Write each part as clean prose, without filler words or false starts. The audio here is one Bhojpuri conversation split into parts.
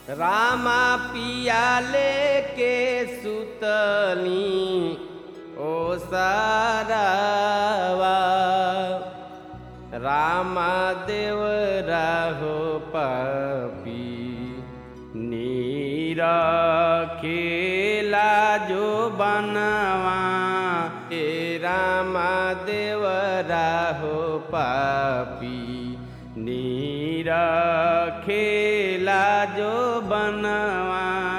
रामा पिया लेके सुतली ओ सारावा रामा देव राहो पापी नीरा खेला जो बनवा हे रामा देव राहो पापी नीरा खेला जो बनवा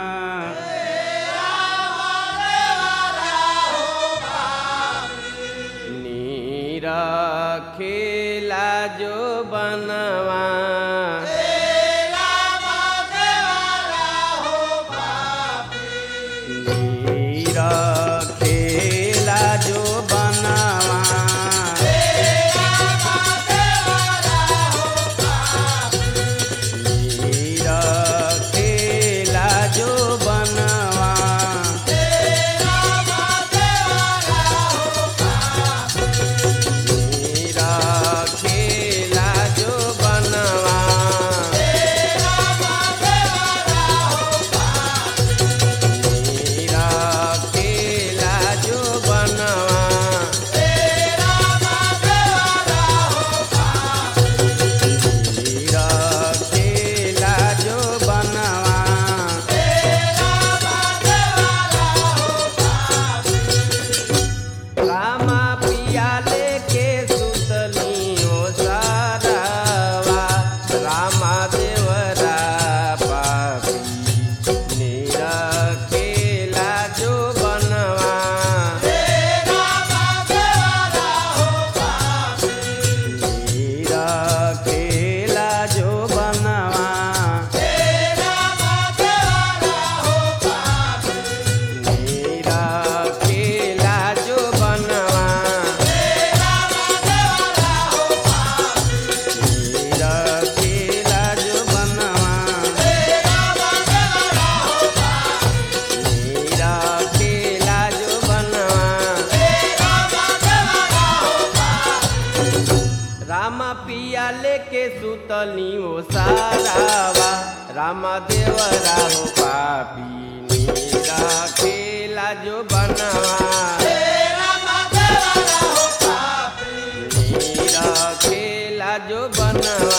नीरा खेला जो बनवा नीरा खेला जो बनवा नीरा खेला जो बनवा नीरा खेला जो बनवा नीरा खेला जो बनवा नीरा खेला जो बनवा रामा पिया लेके सुतली ओ सारावा रामा देवरा पापी नीरा खेला जो बनवा नीरा खेला जो बनवा नीरा खेला जो बनवा नीरा खेला जो बनवा नीरा खेला जो बनवा रामा पिया लेके सुतली ओ सारावा रामा देवरा हो पापी नीरा खेला जो बनवा नीरा खेला जो बनवा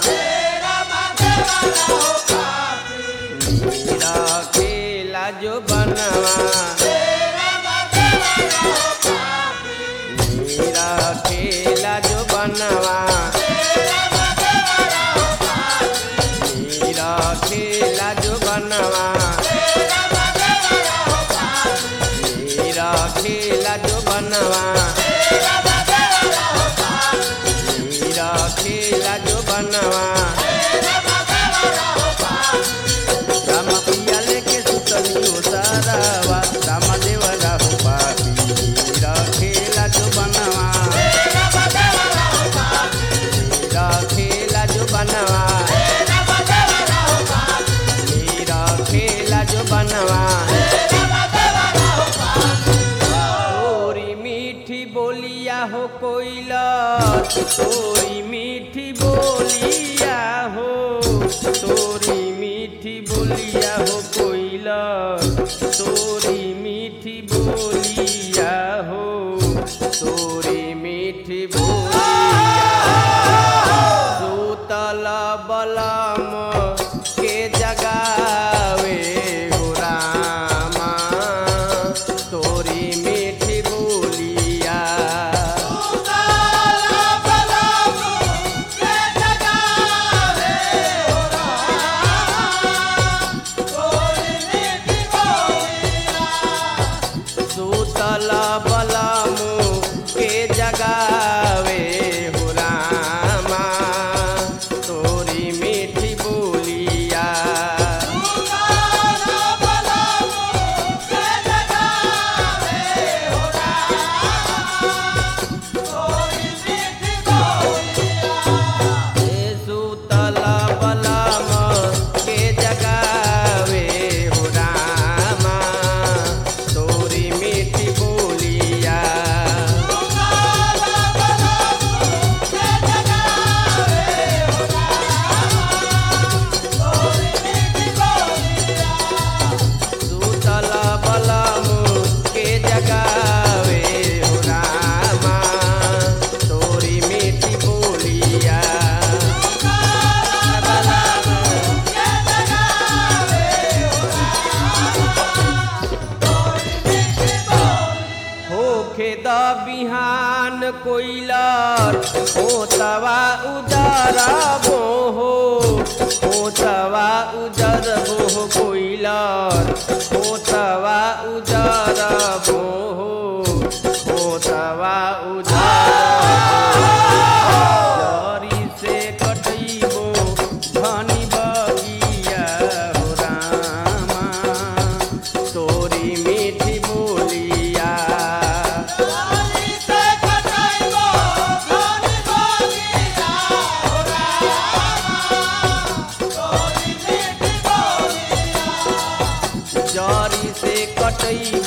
नीरा खेला जो बनवा नीरा खेला जो बनवा नीरा खेला जो बनवा नीरा खेला जो बनवा नीरा खेला जो बनवा रामा पिया लेके सुतली ओ सारावा रामा देवरा हो पापी नीरा खेला जो बनवा नीरा खेला जो बनवा नीरा खेला जो बनवा तोरी मीठी बोलिया हो कोइला तोरी मीठी बोलिया हो तोरी मीठी बोलिया हो कोइला तोरी मीठी बोलिया हो तोरी मीठी बोलिया सूतल बलम के जगावे हो रामा तोरी मीठी बोलिया कोइलर होतवा उजर बोहो होतवा उजर बोहो कोइलर होतवा उजर बोहो होतवा उजर जरी से कटइबो धनी बगिया हो रामा तोरी मीठी बोलिया जरी से कटई